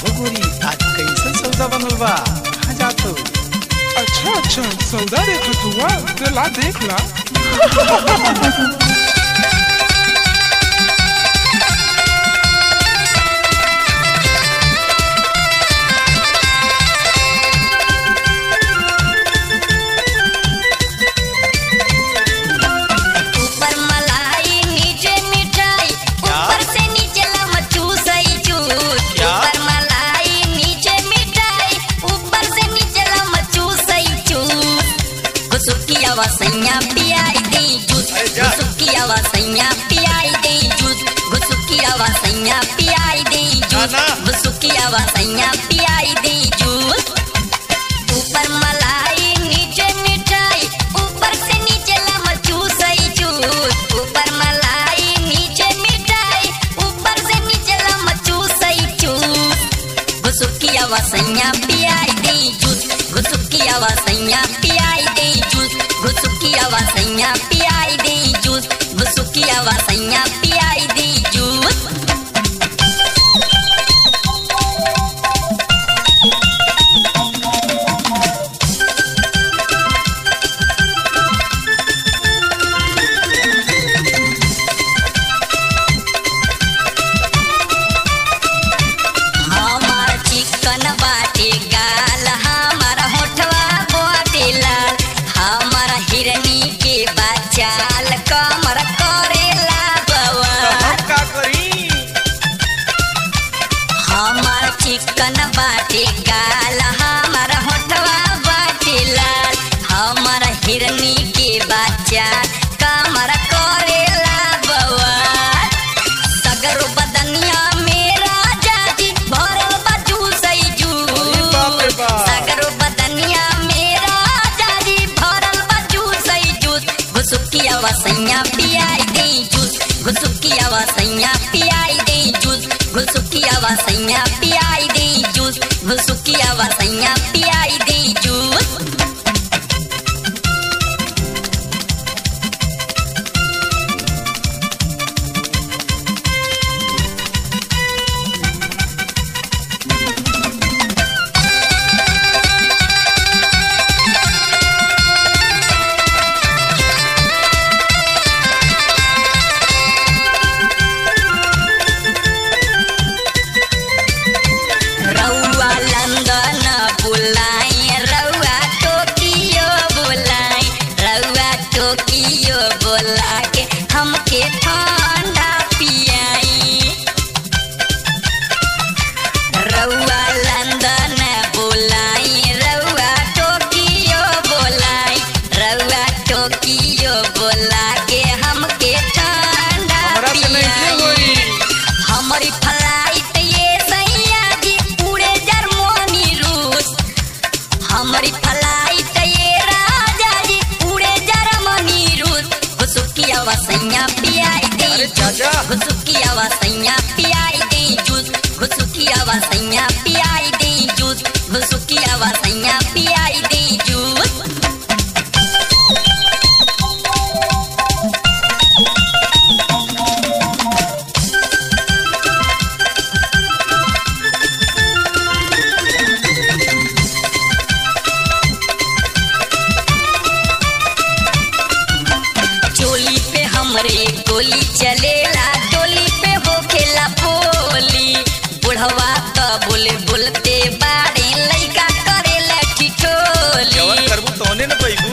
गोरी आज कैसन सौदा बनल बा? कहाँ जात हो? अच्छा सौदा देखत हुआ तो ला देख ला। सैया पियाई दे जूस घुसुकिया वा सैया पियाई दे जूस घुसुकिया वा सैया पियाई दे जूस घुसुकिया वा सैया पियाई दे जूस। ऊपर मलाई नीचे मिठाई ऊपर से नीचे लमर चूसई चूस ऊपर मलाई नीचे मिठाई ऊपर से नीचे लमर चूसई चूस। घुसुकिया वा सैया पियाई दे जूस घुसुकिया वा सैया पियाई दे जूस घुसुकिया वा सैया पियाई दे जूस घुसुकिया वा सैया पियाई दे जूस। हमार चिकन बाटे गाल हमारा होठवा बाटे लाल हमारा हिरनी के बचाल कमर करेला बवाल। का करी? हमारा चिकन बाटे गाल हमारा होठवा बाटे लाल हमारा हिरनी के बचाल कमर करेला बवाल। सगरो बदनिया मेरा जाजी भरल बाजू सही जूस सगरो बदनिया मेरा जाजी भरल बाजू सही जूस। घुसुकिया वा सैया पियाई दे जूस घुसुकिया वा सैया पियाई दे जूस घुसुकिया वा सैया पियाई दे जूस घुसुकिया वा सैया पियाई दे जूस। रउआ लंदन बुलाई रउआ टोकियो बुलाई रउआ टोकियो बोला के हमके ठंडा पियाई। रउआ लंदन बुलाई रउआ टोकियो बोलाई रउआ टोकियो बोला के हमके ठंडा हमरा से नहीं पियाई। होई। हमारी फ्लाइट ये सैया जी उड़े जर्मनी रूस हमारी फ्लाइट ये राजा जी उड़े जर्मनी रूस। घुसुकिया वा सैया पियाई दे अरे चाचा। घुसुकिया वा सैया पियाई दे जूस घुसुकिया वा सैया पियाई दे जूस घुसुकिया वा सैया पियाई दे जूस। चोली पे हमरे गोली चलेला टोली पे होखेला पोली बुढ़वा त बोलते बाड़े लइका करेला ठिठोली। जवन करबू तौने न पैबू।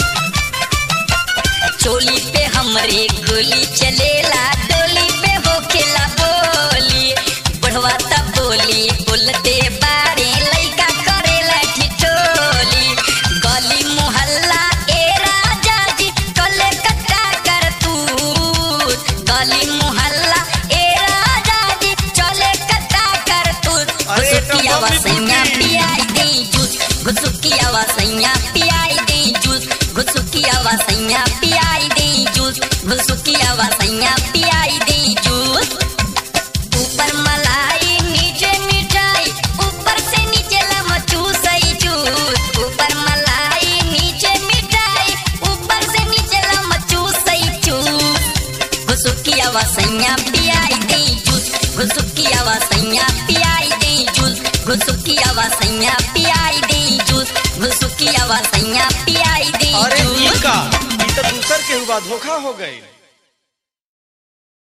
चोली पे हमरे गोली चलेला टोली पे होखेला पोली बुढ़वा त बोलते बाड़े लइका करेला ठिठोली। गली मोहल्ला ए राजा जी कले कट्टा कर तू गली मोहल्ला ए राजा जी चले कट्टा कर तू। अरे घुसुकिया वा टप्पा सैया भी पियाई दे जूस घुसुकिया वा सैया पियाई दे जूस घुसुकिया वा सैया पियाई दे जूस घुसुकिया वा सैया पियाई दे जूस। ऊपर मलाई नीचे मिठाई ऊपर से नीचे लमचू सही जूस ऊपर मलाई नीचे मिठाई ऊपर से नीचे लमचू सही जूस। घुसुकिया वा सैया पियाई दे जूस घुसुकिया वा सैया पियाई दे जूस घुसुकियावा सैया पियाई दे जूस घुसुकियावा सैया पियाई दे अरे जूस ई का ई तो दूसर के हुआ धोखा हो गई।